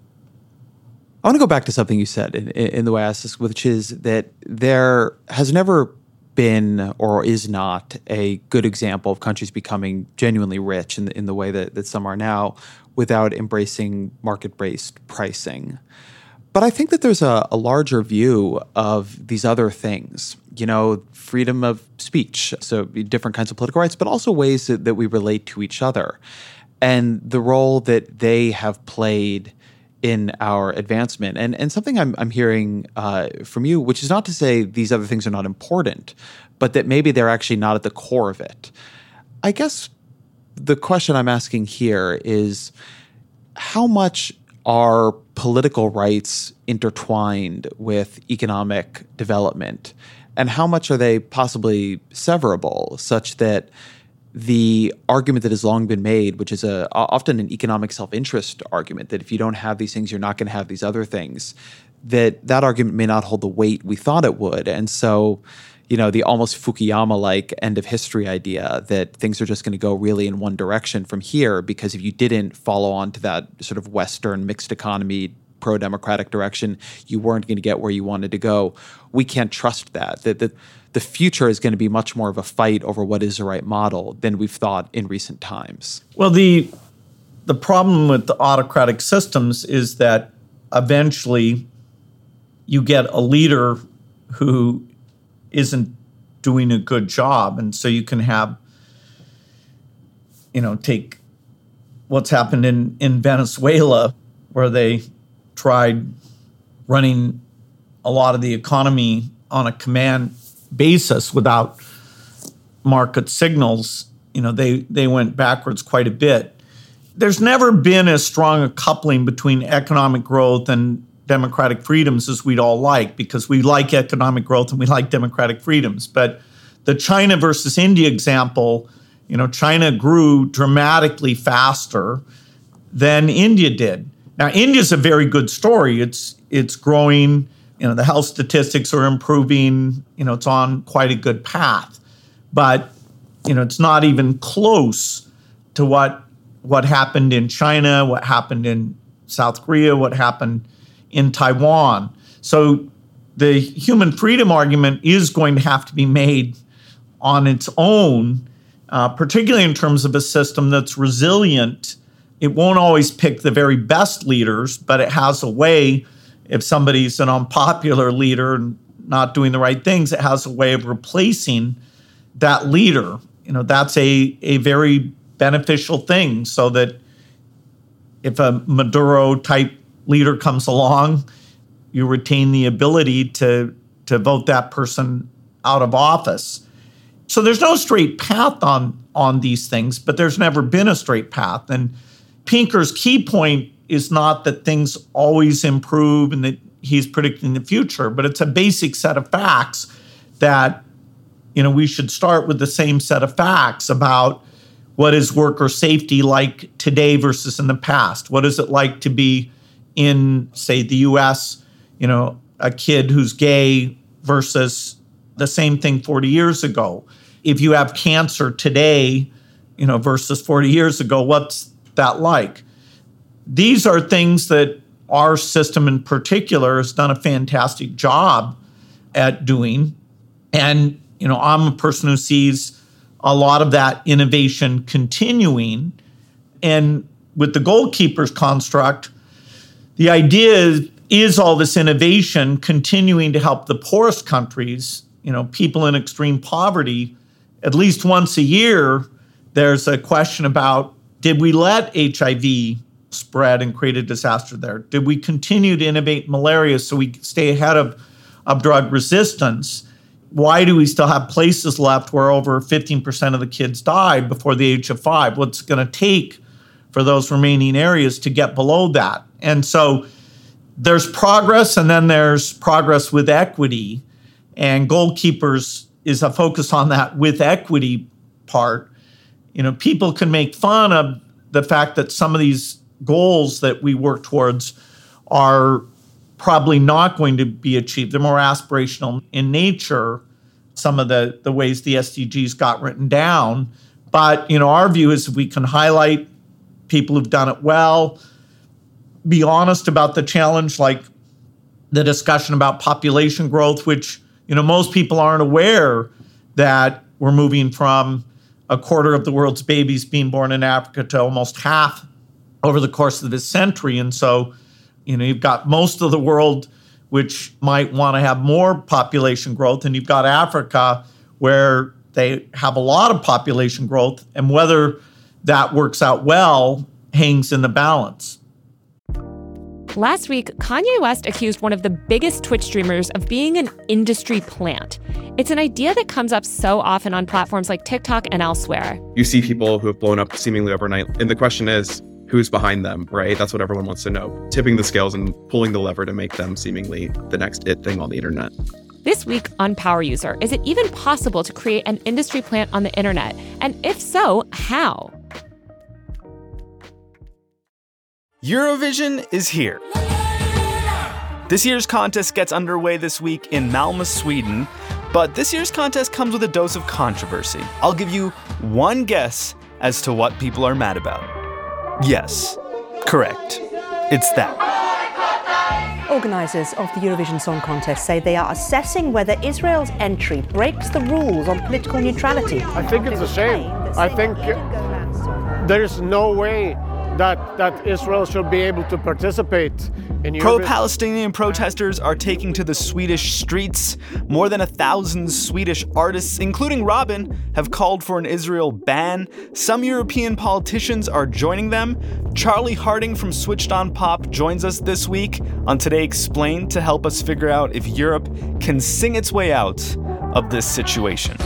I want to go back to something you said in the way I asked this, which is that there has never been or is not a good example of countries becoming genuinely rich in the way that some are now without embracing market-based pricing. But I think that there's a larger view of these other things, freedom of speech, so different kinds of political rights, but also ways that we relate to each other, and the role that they have played in our advancement. And something I'm hearing from you, which is not to say these other things are not important, but that maybe they're actually not at the core of it. I guess the question I'm asking here is, how much are political rights intertwined with economic development? And how much are they possibly severable, such that the argument that has long been made, which is often an economic self-interest argument, that if you don't have these things, you're not going to have these other things, that argument may not hold the weight we thought it would. And so, the almost Fukuyama-like end of history idea that things are just going to go really in one direction from here, because if you didn't follow on to that sort of Western mixed economy, pro-democratic direction, you weren't going to get where you wanted to go. We can't trust that. The future is going to be much more of a fight over what is the right model than we've thought in recent times. Well, the problem with the autocratic systems is that eventually you get a leader who isn't doing a good job. And so you can have, take what's happened in Venezuela, where they tried running a lot of the economy on a command basis without market signals. They went backwards quite a bit. There's never been as strong a coupling between economic growth and democratic freedoms as we'd all like, because we like economic growth and we like democratic freedoms. But the China versus India example, China grew dramatically faster than India did. Now, India's a very good story. It's growing. The health statistics are improving. It's on quite a good path. But, it's not even close to what happened in China, what happened in South Korea, what happened in Taiwan. So the human freedom argument is going to have to be made on its own, particularly in terms of a system that's resilient. It won't always pick the very best leaders, but it has a way, if somebody's an unpopular leader and not doing the right things, it has a way of replacing that leader. That's a very beneficial thing, so that if a Maduro-type leader comes along, you retain the ability to vote that person out of office. So there's no straight path on these things, but there's never been a straight path. And Pinker's key point is not that things always improve and that he's predicting the future, but it's a basic set of facts that, we should start with the same set of facts about what is worker safety like today versus in the past. What is it like to be in, say, the US, a kid who's gay versus the same thing 40 years ago? If you have cancer today, versus 40 years ago, what's that like? These are things that our system in particular has done a fantastic job at doing. And, I'm a person who sees a lot of that innovation continuing. And with the goalkeepers construct, the idea is all this innovation continuing to help the poorest countries, people in extreme poverty. At least once a year, there's a question about, did we let HIV spread and create a disaster there? Did we continue to innovate malaria so we stay ahead of drug resistance? Why do we still have places left where over 15% of the kids died before the age of 5? What's it going to take for those remaining areas to get below that? And so there's progress, and then there's progress with equity. And goalkeepers is a focus on that with equity part. People can make fun of the fact that some of these goals that we work towards are probably not going to be achieved. They're more aspirational in nature, some of the ways the SDGs got written down. But, our view is if we can highlight people who've done it well, be honest about the challenge, like the discussion about population growth, which, most people aren't aware that we're moving from a quarter of the world's babies being born in Africa to almost half over the course of this century. And so, you've got most of the world which might want to have more population growth, and you've got Africa where they have a lot of population growth, and whether that works out well hangs in the balance. Last week, Kanye West accused one of the biggest Twitch streamers of being an industry plant. It's an idea that comes up so often on platforms like TikTok and elsewhere. You see people who have blown up seemingly overnight, and the question is, who's behind them, right? That's what everyone wants to know. Tipping the scales and pulling the lever to make them seemingly the next it thing on the internet. This week on Power User, is it even possible to create an industry plant on the internet? And if so, how? Eurovision is here. This year's contest gets underway this week in Malmö, Sweden, but this year's contest comes with a dose of controversy. I'll give you one guess as to what people are mad about. Yes, correct. It's that. Organisers of the Eurovision Song Contest say they are assessing whether Israel's entry breaks the rules on political neutrality. I think it's a shame. I think there is no way that Israel should be able to participate in Eurovision. Pro-Palestinian protesters are taking to the Swedish streets. More than 1,000 Swedish artists, including Robin, have called for an Israel ban. Some European politicians are joining them. Charlie Harding from Switched On Pop joins us this week on Today Explained to help us figure out if Europe can sing its way out of this situation.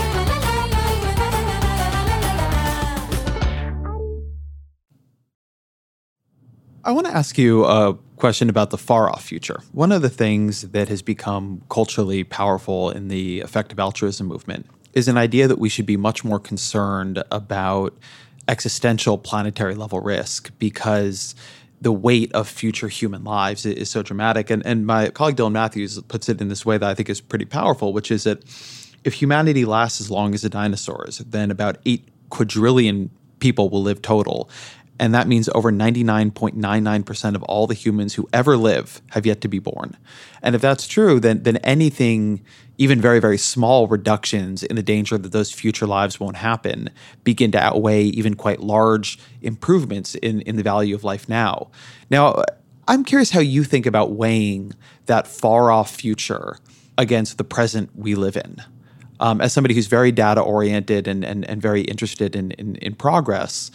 I want to ask you a question about the far-off future. One of the things that has become culturally powerful in the effective altruism movement is an idea that we should be much more concerned about existential planetary level risk because the weight of future human lives is so dramatic. And my colleague Dylan Matthews puts it in this way that I think is pretty powerful, which is that if humanity lasts as long as the dinosaurs, then about 8 quadrillion people will live total. And that means over 99.99% of all the humans who ever live have yet to be born. And if that's true, then anything, even very, very small reductions in the danger that those future lives won't happen, begin to outweigh even quite large improvements in the value of life now. Now, I'm curious how you think about weighing that far-off future against the present we live in. As somebody who's very data-oriented and very interested in progress,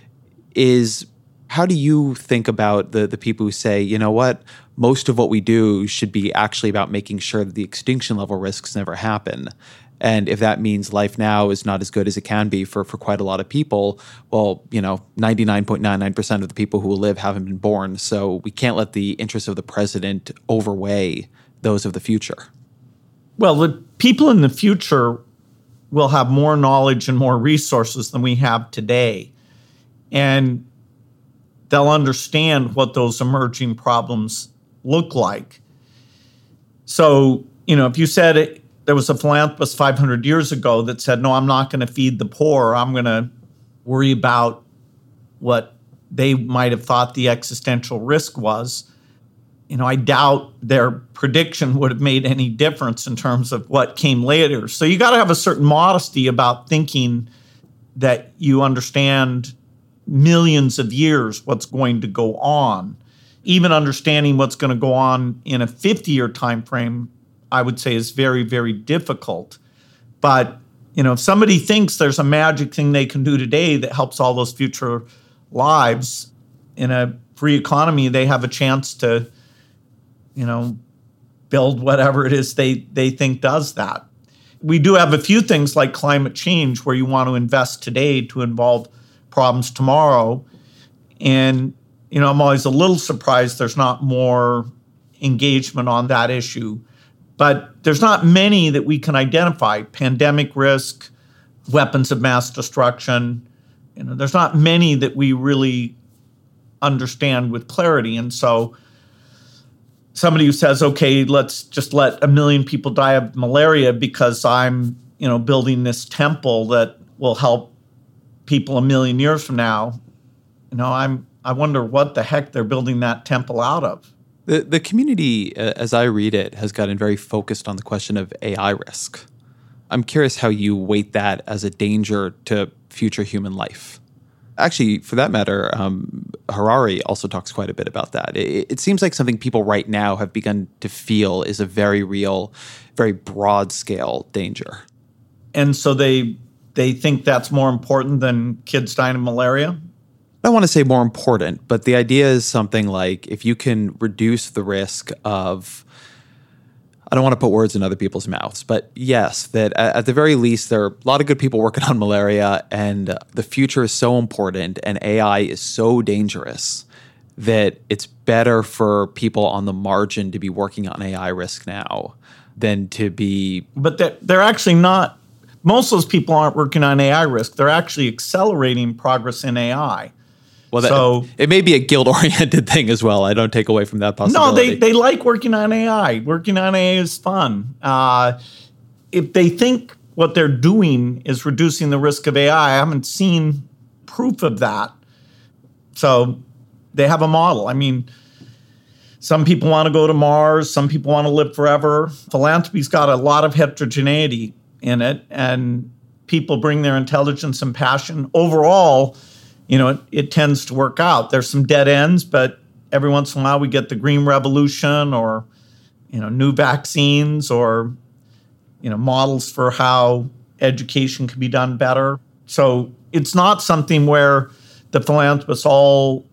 is how do you think about the people who say, you know what, most of what we do should be actually about making sure that the extinction level risks never happen. And if that means life now is not as good as it can be for quite a lot of people, well, 99.99% of the people who will live haven't been born. So we can't let the interests of the president overweigh those of the future. Well, the people in the future will have more knowledge and more resources than we have today. And they'll understand what those emerging problems look like. So, if you said there was a philanthropist 500 years ago that said, no, I'm not going to feed the poor. I'm going to worry about what they might have thought the existential risk was. I doubt their prediction would have made any difference in terms of what came later. So you got to have a certain modesty about thinking that you understand millions of years what's going to go on. Even understanding what's going to go on in a 50-year time frame, I would say, is very, very difficult. But, if somebody thinks there's a magic thing they can do today that helps all those future lives, in a free economy, they have a chance to, build whatever it is they think does that. We do have a few things like climate change where you want to invest today to involve problems tomorrow. And, I'm always a little surprised there's not more engagement on that issue. But there's not many that we can identify. Pandemic risk, weapons of mass destruction. There's not many that we really understand with clarity. And so somebody who says, okay, let's just let 1 million people die of malaria because I'm, building this temple that will help people 1 million years from now, I wonder what the heck they're building that temple out of. The community, as I read it, has gotten very focused on the question of AI risk. I'm curious how you weight that as a danger to future human life. Actually, for that matter, Harari also talks quite a bit about that. It seems like something people right now have begun to feel is a very real, very broad-scale danger. And so they think that's more important than kids dying of malaria? don't want to say more important, but the idea is something like if you can reduce the risk of, I don't want to put words in other people's mouths, but yes, that at the very least, there are a lot of good people working on malaria, and the future is so important and AI is so dangerous that it's better for people on the margin to be working on AI risk now than to be... But they're actually not, most of those people aren't working on AI risk. They're actually accelerating progress in AI. Well, it may be a guild-oriented thing as well. I don't take away from that possibility. No, they like working on AI. Working on AI is fun. If they think what they're doing is reducing the risk of AI, I haven't seen proof of that. So they have a model. I mean, some people want to go to Mars. Some people want to live forever. Philanthropy's got a lot of heterogeneity in it, and people bring their intelligence and passion. Overall, it tends to work out. There's some dead ends, but every once in a while we get the green revolution or, new vaccines or, models for how education can be done better. So it's not something where the philanthropists all,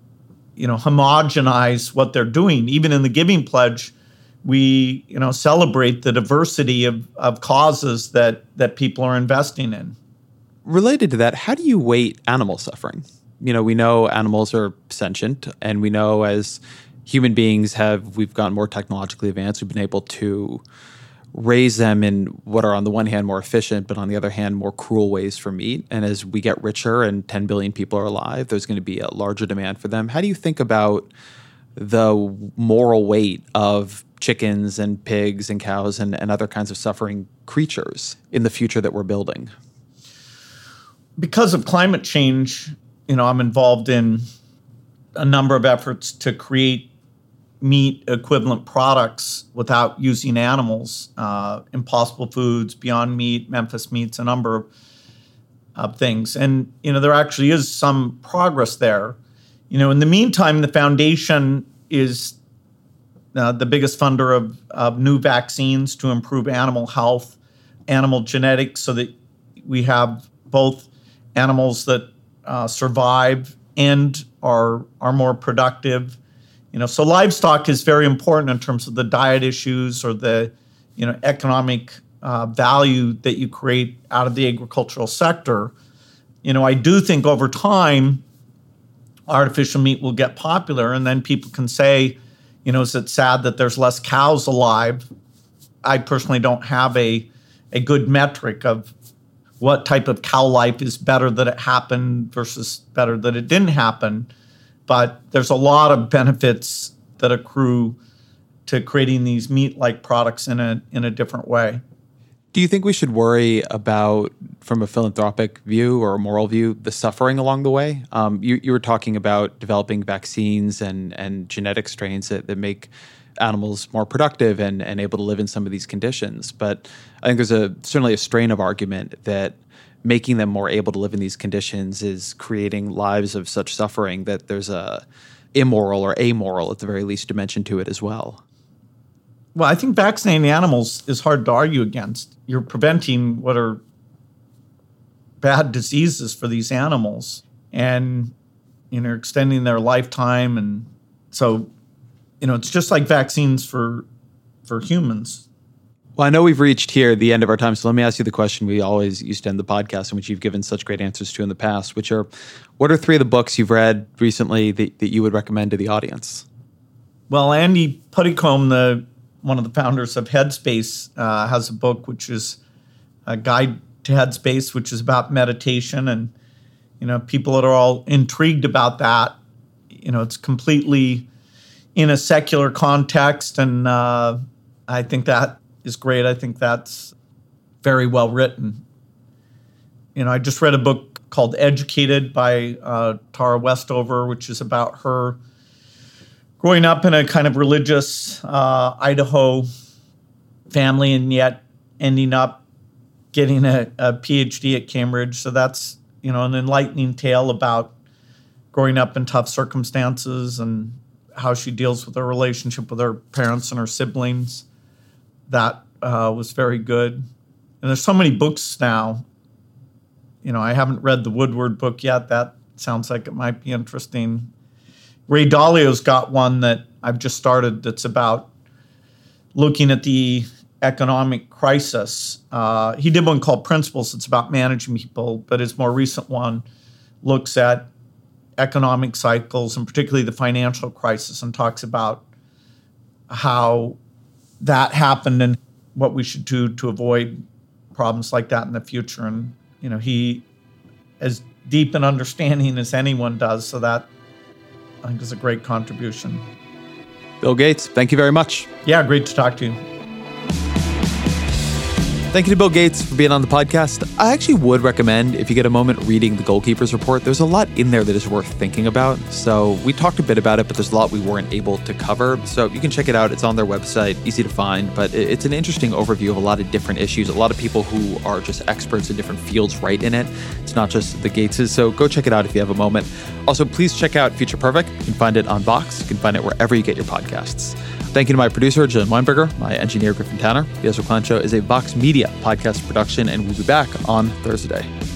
homogenize what they're doing. Even in the Giving Pledge, we, celebrate the diversity of causes that people are investing in. Related to that, how do you weight animal suffering? We know animals are sentient, and we know as human beings we've gotten more technologically advanced, we've been able to raise them in what are on the one hand more efficient, but on the other hand more cruel ways for meat. And as we get richer and 10 billion people are alive, there's going to be a larger demand for them. How do you think about the moral weight of chickens and pigs and cows and other kinds of suffering creatures in the future that we're building? Because of climate change, I'm involved in a number of efforts to create meat equivalent products without using animals. Impossible Foods, Beyond Meat, Memphis Meats, a number of things. And, there actually is some progress there. In the meantime, the foundation is the biggest funder of new vaccines to improve animal health, animal genetics, so that we have both animals that survive and are more productive. So livestock is very important in terms of the diet issues or the economic value that you create out of the agricultural sector. I do think over time artificial meat will get popular, and then people can say, is it sad that there's less cows alive? I personally don't have a good metric of what type of cow life is better that it happened versus better that it didn't happen. But there's a lot of benefits that accrue to creating these meat-like products in a different way. Do you think we should worry about, from a philanthropic view or a moral view, the suffering along the way? You were talking about developing vaccines and genetic strains that make animals more productive and able to live in some of these conditions. But I think there's certainly a strain of argument that making them more able to live in these conditions is creating lives of such suffering that there's a immoral or amoral, at the very least, dimension to it as well. Well, I think vaccinating animals is hard to argue against. You're preventing what are bad diseases for these animals, and extending their lifetime. And so it's just like vaccines for humans. Well, I know we've reached here the end of our time, so let me ask you the question we always used to end the podcast, in which you've given such great answers to in the past, which are, what are 3 of the books you've read recently that you would recommend to the audience? Well, Andy Puddicombe, one of the founders of Headspace, has a book which is a guide to Headspace, which is about meditation. And, people that are all intrigued about that, it's completely in a secular context. And I think that is great. I think that's very well written. I just read a book called Educated by Tara Westover, which is about her growing up in a kind of religious Idaho family and yet ending up getting a PhD at Cambridge. So that's, an enlightening tale about growing up in tough circumstances and how she deals with her relationship with her parents and her siblings. That was very good. And there's so many books now. I haven't read the Woodward book yet. That sounds like it might be interesting. Ray Dalio's got one that I've just started that's about looking at the economic crisis. He did one called Principles. It's about managing people, but his more recent one looks at economic cycles and particularly the financial crisis and talks about how that happened and what we should do to avoid problems like that in the future. And, he as deep an understanding as anyone does. So that, I think, is a great contribution. Bill Gates, thank you very much. Yeah, great to talk to you. Thank you to Bill Gates for being on the podcast. I actually would recommend, if you get a moment, reading the Goalkeepers Report. There's a lot in there that is worth thinking about. So we talked a bit about it, but there's a lot we weren't able to cover. So you can check it out. It's on their website, easy to find. But it's an interesting overview of a lot of different issues. A lot of people who are just experts in different fields write in it. It's not just the Gateses. So go check it out if you have a moment. Also, please check out Future Perfect. You can find it on Vox. You can find it wherever you get your podcasts. Thank you to my producer, Jen Weinberger, my engineer, Griffin Tanner. The Ezra Klein Show is a Vox Media podcast production, and we'll be back on Thursday.